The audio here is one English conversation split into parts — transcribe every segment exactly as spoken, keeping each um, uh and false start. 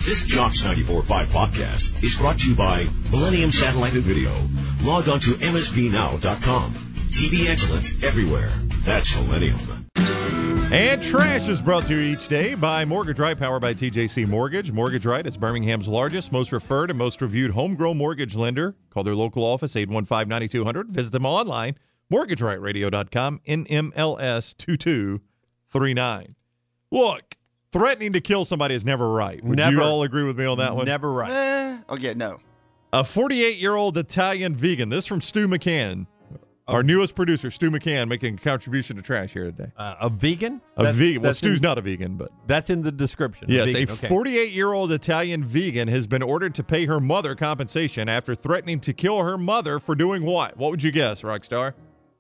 This Jocks ninety-four point five podcast is brought to you by Millennium Satellite and Video. Log on to M S B now dot com. T V excellence everywhere. That's Millennium. And Trash is brought to you each day by Mortgage Right, powered by T J C Mortgage. Mortgage Right is Birmingham's largest, most referred, and most reviewed homegrown mortgage lender. Call their local office, eight one five, nine two zero zero. Visit them online, mortgage right radio dot com, N M L S two two three nine. Look, threatening to kill somebody is never right. Would Never. you all agree with me on that one? Never right. Eh, oh, yeah, no. A forty-eight-year-old Italian vegan, this from Stu McCann, our newest producer, Stu McCann, making a contribution to Trash here today. Uh, a vegan? A That- vegan. Well, that's Stu's in, not a vegan, but... That's in the description. Yes, vegan. a okay. forty-eight-year-old Italian vegan has been ordered to pay her mother compensation after threatening to kill her mother for doing what? What would you guess, Rockstar?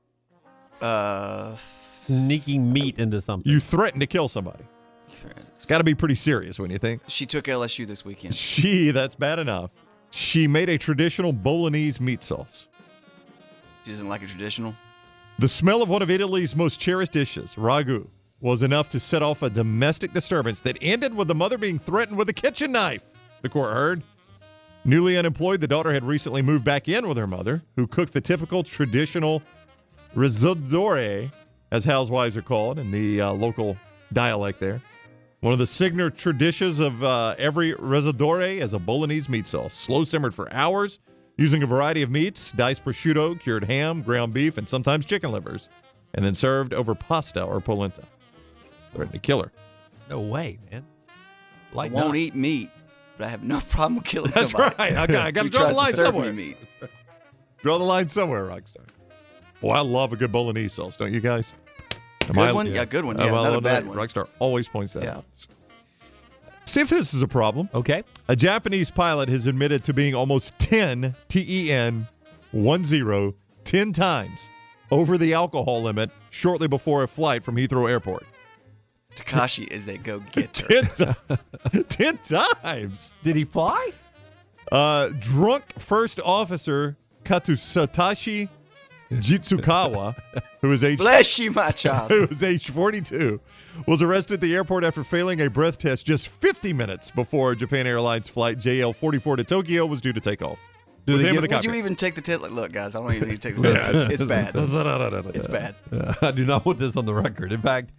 Uh, Sneaking meat into something. You threatened to kill somebody. It's got to be pretty serious when you think. she took L S U this weekend. She, that's bad enough. She made a traditional Bolognese meat sauce. She doesn't like a traditional. The smell of one of Italy's most cherished dishes, ragu, was enough to set off a domestic disturbance that ended with the mother being threatened with a kitchen knife, the court heard. Newly unemployed, the daughter had recently moved back in with her mother, who cooked the typical traditional risotto, as housewives are called in the uh, local dialect there. One of the signature dishes of uh, every risotto is a Bolognese meat sauce, slow simmered for hours, using a variety of meats, diced prosciutto, cured ham, ground beef, and sometimes chicken livers, and then served over pasta or polenta. Threatened to kill her. No way, man. Like I won't not. eat meat, but I have no problem with killing That's somebody. right. I got, I got to who draw the tries line serve somewhere. me meat. Draw the line somewhere, Rockstar. Boy, I love a good Bolognese sauce, don't you guys? Am Good I- one? Yeah, good one. Am Yeah, I not a allowed to- bad one. Rockstar always points that Yeah. out. See if this is a problem. Okay. A Japanese pilot has admitted to being almost ten, T E N, one zero, ten times over the alcohol limit shortly before a flight from Heathrow Airport. Takashi is a go-getter. ten, ti- ten times. Did he fly? Uh, drunk first officer Katsusatashi Jitsukawa, who is age Bless you, my child. who was age forty-two, was arrested at the airport after failing a breath test just fifty minutes before Japan Airlines flight J L forty-four to Tokyo was due to take off. Do With they him get- in the Would you cockpit. even take the test? Like, look, guys, I don't even need to take the test. It's, it's bad. It's bad. Uh, I do not want this on the record. In fact,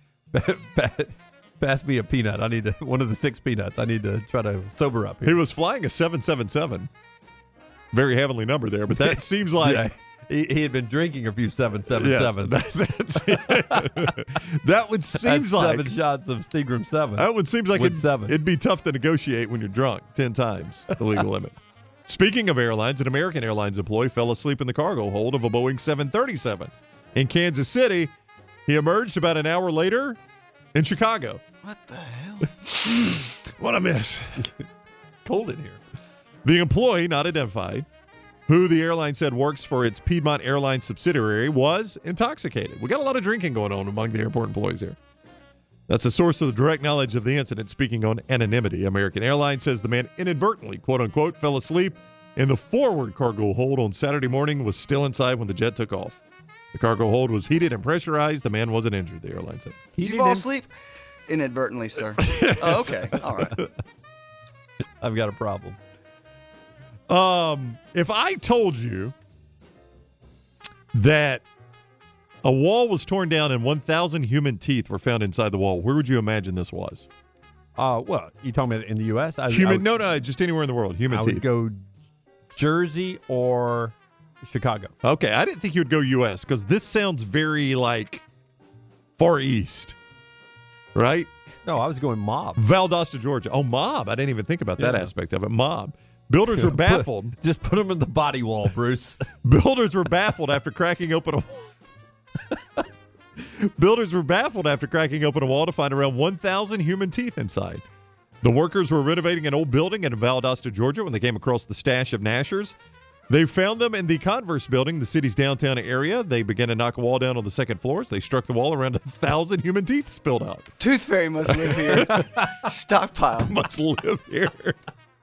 pass me a peanut. I need to, one of the six peanuts. I need to try to sober up He here. was flying a seven seven seven. Very heavenly number there, but that seems like Yeah, he, he had been drinking a few seven seven Yes, sevens. that, that's, that would Had seems like seven shots of Seagram seven. that would seems like with it'd, seven. it'd be tough to negotiate when you're drunk ten times the legal limit. Speaking of airlines, an American Airlines employee fell asleep in the cargo hold of a Boeing seven thirty-seven in Kansas City. He emerged about an hour later in Chicago. What the hell? What a miss. Cold in here. The employee, not identified, who the airline said works for its Piedmont Airlines subsidiary, was intoxicated. We got a lot of drinking going on among the airport employees here. That's a source of direct knowledge of the incident, speaking on anonymity. American Airlines says the man inadvertently, quote-unquote, fell asleep in the forward cargo hold on Saturday morning, was still inside when the jet took off. The cargo hold was heated and pressurized. The man wasn't injured, the airline said. He Did you didn't- fall asleep? Inadvertently, sir. Oh, okay. All right. I've got a problem. Um, if I told you that a wall was torn down and one thousand human teeth were found inside the wall, where would you imagine this was? Uh, well, you talking about in the U S? I, Human, I would, no, no, just anywhere in the world. Human I teeth. would go Jersey or Chicago. Okay, I didn't think you would go U S because this sounds very like Far East, right? No, I was going mob. Valdosta, Georgia. Oh, mob. I didn't even think about that Yeah. aspect of it. Mob. Builders were baffled. Put, just put them in the body wall, Bruce. Builders were baffled after cracking open a Builders were baffled after cracking open a wall to find around one thousand human teeth inside. The workers were renovating an old building in Valdosta, Georgia, when they came across the stash of gnashers. They found them in the Converse building, the city's downtown area. They began to knock a wall down on the second floor. As they struck the wall, around a thousand human teeth spilled out. Tooth Fairy must live here. Stockpile. Must live here.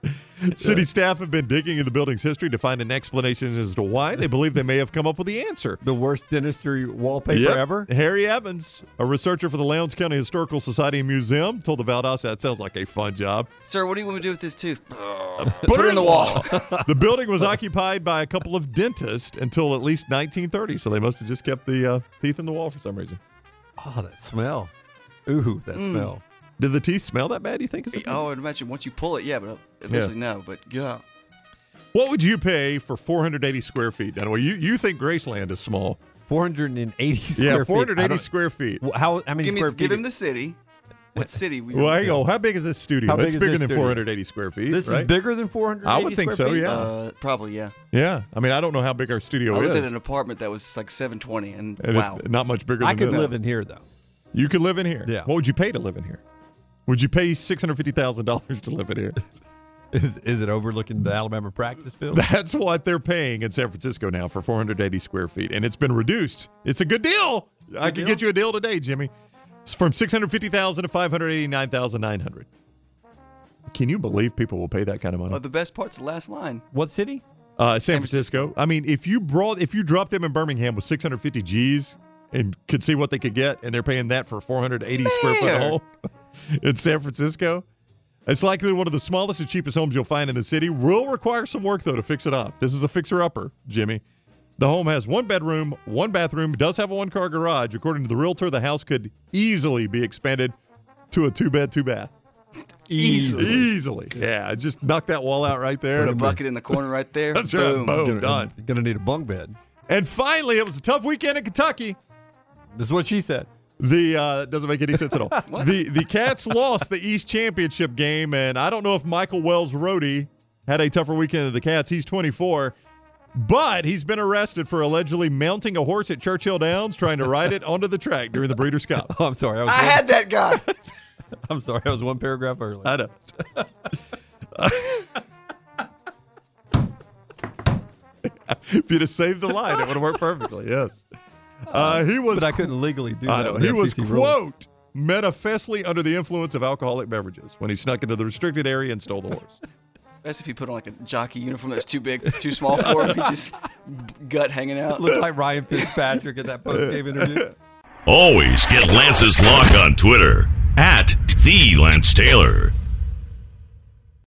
City staff have been digging in the building's history to find an explanation as to why. They believe they may have come up with the answer. The worst dentistry wallpaper Yep. ever? Harry Evans, a researcher for the Lowndes County Historical Society and Museum, told the Valdosta that sounds like a fun job. Sir, what do you want me to do with this tooth? Put, it in the wall. The building was occupied by a couple of dentists until at least nineteen thirty, so they must have just kept the uh, teeth in the wall for some reason. Oh, that smell. Ooh, that Mm. smell. Did the teeth smell that bad, you think? Is it- Oh, I'd imagine once you pull it, yeah, but eventually no. But yeah. What would you pay for four hundred eighty square feet? Anyway, you, you think Graceland is small. four hundred eighty square Yeah, feet. four hundred I eighty don't- square feet. Well, How, how many Give, me, square give feet? him the city. What city? We Well, hang on. How big is this studio? How big It's is bigger this than studio? four hundred eighty square feet, This right? is bigger than four hundred eighty I would think square so, feet? yeah. Uh, probably, yeah. Yeah. I mean, I don't know how big our studio I looked is. at an apartment that was like seven twenty, and And wow. It's not much bigger than I could this. live in here, though. You could live in here. Yeah. What would you pay to live in here? Would you pay six hundred fifty thousand dollars to live in here? Is, is it overlooking the Alabama practice field? That's what they're paying in San Francisco now for four hundred eighty square feet, and it's been reduced. It's a good deal. I can deal? get you a deal today, Jimmy. It's from six hundred fifty thousand dollars to five hundred eighty-nine thousand nine hundred dollars. Can you believe people will pay that kind of money? Oh, the best part's the last line. What city? Uh, San Francisco. I mean, if you brought, if you dropped them in Birmingham with six hundred fifty G's and could see what they could get, and they're paying that for a four hundred eighty square foot Mayor. home in San Francisco, it's likely one of the smallest and cheapest homes you'll find in the city. Will require some work though to fix it up. This is a fixer-upper, Jimmy. The home has one bedroom, one bathroom, does have a one-car garage. According to the realtor, the house could easily be expanded to a two-bed, two-bath. Easily. Easily. Yeah, just knock that wall out right there. Put a and- bucket in the corner right there. That's right. Boom. Boom. Gonna, done. Gonna need a bunk bed. And finally, it was a tough weekend in Kentucky. This is what she said. The uh, doesn't make any sense at all. the The Cats lost the East Championship game, and I don't know if Michael Wells Rohde had a tougher weekend than the Cats. He's twenty-four, but he's been arrested for allegedly mounting a horse at Churchill Downs, trying to ride it onto the track during the Breeders' Cup. Oh, I'm sorry. I, was I one, had that guy. I'm sorry. I was one paragraph early. I know. If you'd have saved the line, it would have worked perfectly. Yes. Uh, he was. but I couldn't legally do I that. know. with He the was, F C C rules. quote, manifestly under the influence of alcoholic beverages when he snuck into the restricted area and stole the horse. That's if he put on like a jockey uniform that's too big, too small for him. He just gut hanging out. Looked like Ryan Fitzpatrick at that post-game interview. Always get Lance's lock on Twitter at the Lance Taylor.